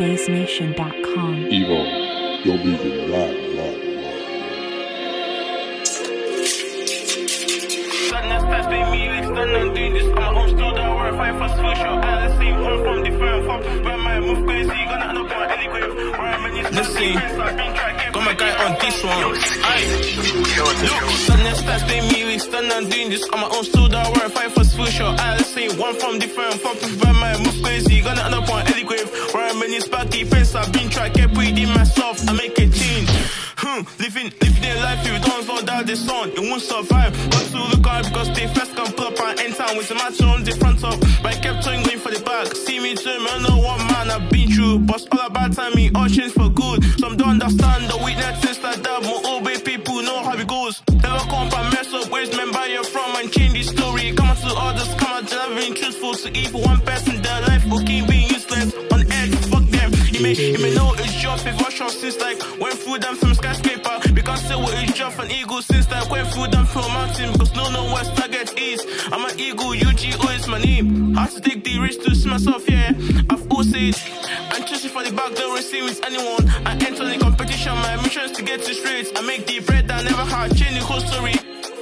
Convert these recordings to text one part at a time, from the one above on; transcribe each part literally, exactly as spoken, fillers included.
base nation dot com. Evo, your music live, live, live. Sadness that's been me, like stand and doing this. I'm a home still that work, fight for social. I the same one from different fuck. Where my move crazy, gonna end up on any grave. Where I'm in this listen, got my guy on this one. Aye, look, sadness that's been me, like stand and doing this. I'm a home still that work, fight for social. I the same one from different fuck. Where my move crazy, gonna end up on any grave. Where I'm in this baggy pants, I've been trying to keep reading myself. I make a change. Hmm, living, living their life, if you don't slow down the sun, you won't survive. Got to look out because they first can pull up and enter with the match on the front up. But I kept on going for the back. See me too, man, I know what man I've been through. But all about time, me, all change for good. Some don't understand the weaknesses like that. More obey people, know how it goes. Never come and mess up, where's men buy you from and change the story. Come on to others, come on, just being truthful. So if one person, their life, okay, being useless on earth, fuck them. You may, you may know it's your favorite show since like went through them from skyscraper. Because say what is job an eagle since like went through them from mountain. Because no no west target is. I'm an eagle, U G O is my name. How to take the risk to see myself, yeah. I've also said I'm choosing for the back, don't receive with anyone. I enter the competition, my mission is to get to straight. I make the bread that I never had, change the whole story.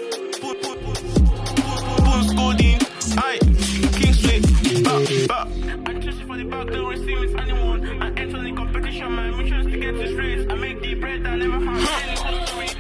Boom scolding, aye, Kingsway, back, back. I'm choosing for the back, don't receive with anyone. I enter the competition, my mission is to get to straight. I make the bread that I never had, change the whole story.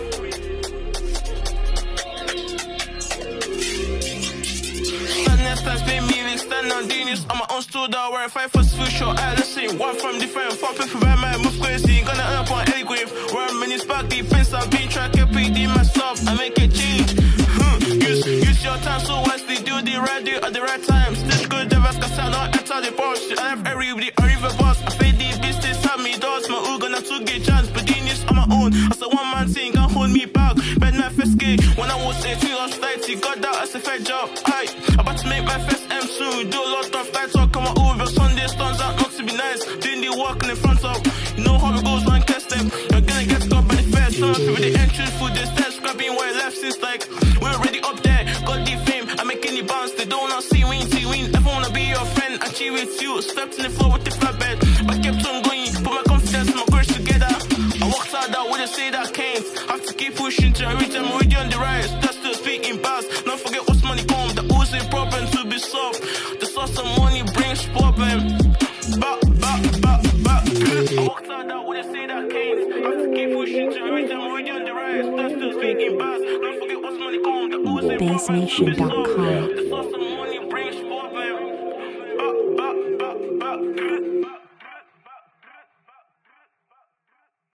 That's been me, like stand on Danish. I'm my own stool that where I fight for future. I listen, one from different fuck people by my move crazy. Gonna end up on any grave. Where I'm in this baggy pants, I've been trying to P D myself. I make a change. Hmm. Use, use your time so wisely, do the right deal at the right time. Stitch good, the rest cause I don't enter the boss. I have everybody, I river boss. I fade the business, have me doors. My ooh gonna to get chance, but Danish on my own. As a one man thing, can't hold me back. But my first gate, when I was eighteen, I was thirty. Got that as a fair job. Aye, about to make my first M soon. Do a lot of tight talk, come on over. Sunday stones out, not to be nice. Doing the work in the front of. You know how it goes, one cast them. You're gonna get got by the first. Some people the entrance food, they start scrapping where left since like we're already up there. Got the fame, I'm making the bounce. They don't want to see win, see win. Everyone wanna be your friend, achieve with you. Stepped in the floor with the flatbed, but kept on going. Put my confidence and my courage together. I walked out that wouldn't say that can't. Have to keep pushing till I reach them already on the rise. That's still speaking past. Don't forget what's money come. The oozing problem to be solved. The source of money brings problem. Back, back, back, back. I walked out that wouldn't say that can't. Have to keep pushing till I reach them already on the rise. That's still speaking past. Don't forget what's money come. The oozing problem to be solved.